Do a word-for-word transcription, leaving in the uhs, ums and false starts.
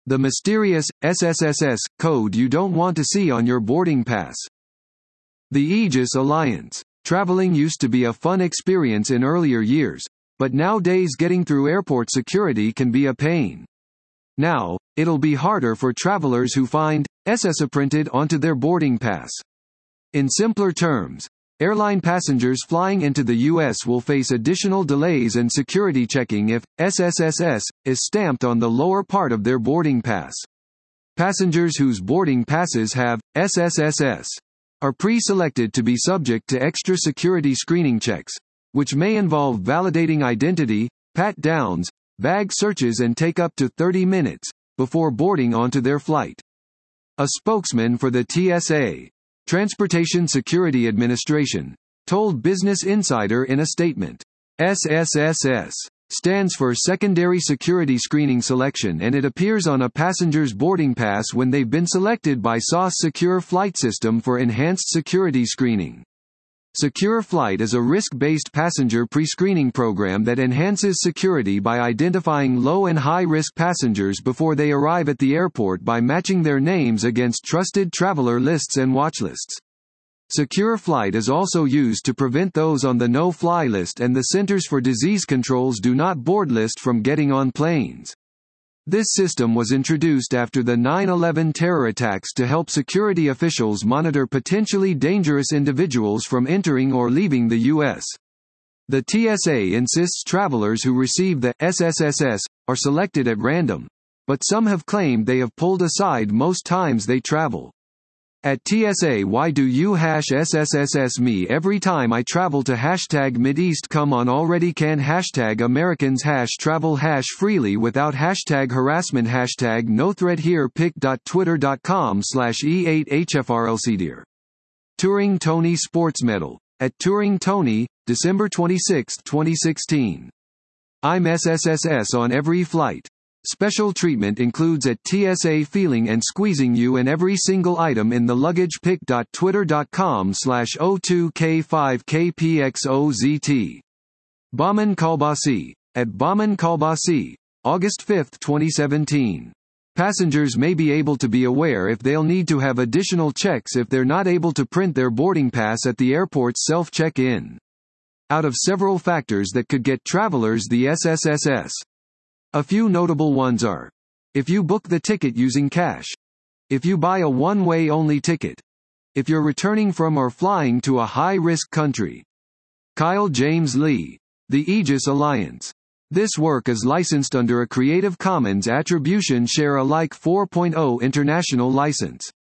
The mysterious S S S S code you don't want to see on your boarding pass. The Aegis Alliance. Traveling used to be a fun experience in earlier years, but nowadays getting through airport security can be a pain. Now, it'll be harder for travelers who find S S S printed onto their boarding pass. In simpler terms, airline passengers flying into the U S will face additional delays and security checking if S S S S is stamped on the lower part of their boarding pass. Passengers whose boarding passes have S S S S are pre-selected to be subject to extra security screening checks, which may involve validating identity, pat-downs, bag searches and take up to thirty minutes before boarding onto their flight. A spokesman for the T S A, Transportation Security Administration, told Business Insider in a statement, S S S S stands for Secondary Security Screening Selection and it appears on a passenger's boarding pass when they've been selected by S A S Secure Flight System for enhanced security screening. Secure Flight is a risk-based passenger pre-screening program that enhances security by identifying low and high-risk passengers before they arrive at the airport by matching their names against trusted traveler lists and watchlists. Secure Flight is also used to prevent those on the no-fly list and the Centers for Disease Control's do not board list from getting on planes. This system was introduced after the nine eleven terror attacks to help security officials monitor potentially dangerous individuals from entering or leaving the U S. The T S A insists travelers who receive the S S S S are selected at random, but some have claimed they have pulled aside most times they travel. At T S A, why do you hash S S S S me every time I travel to hashtag Mideast? Come on already, can hashtag Americans hash travel hash freely without hashtag harassment hashtag no thread here pic.twitter.com slash E8HFRLCDear. Turing Tony Sports Medal. At Turing Tony, December twenty-sixth, twenty sixteen. I'm S S S S on every flight. Special treatment includes at T S A feeling and squeezing you and every single item in the luggage pic.twitter.com slash O2K5KPXOZT. Bahman Kalbasi. At Bahman Kalbasi, August fifth, twenty seventeen. Passengers may be able to be aware if they'll need to have additional checks if they're not able to print their boarding pass at the airport's self-check-in. Out of several factors that could get travelers the S S S S. A few notable ones are: if you book the ticket using cash, if you buy a one-way only ticket, if you're returning from or flying to a high-risk country. Kyle James Lee. The Aegis Alliance. This work is licensed under a Creative Commons Attribution Share Alike four point oh international license.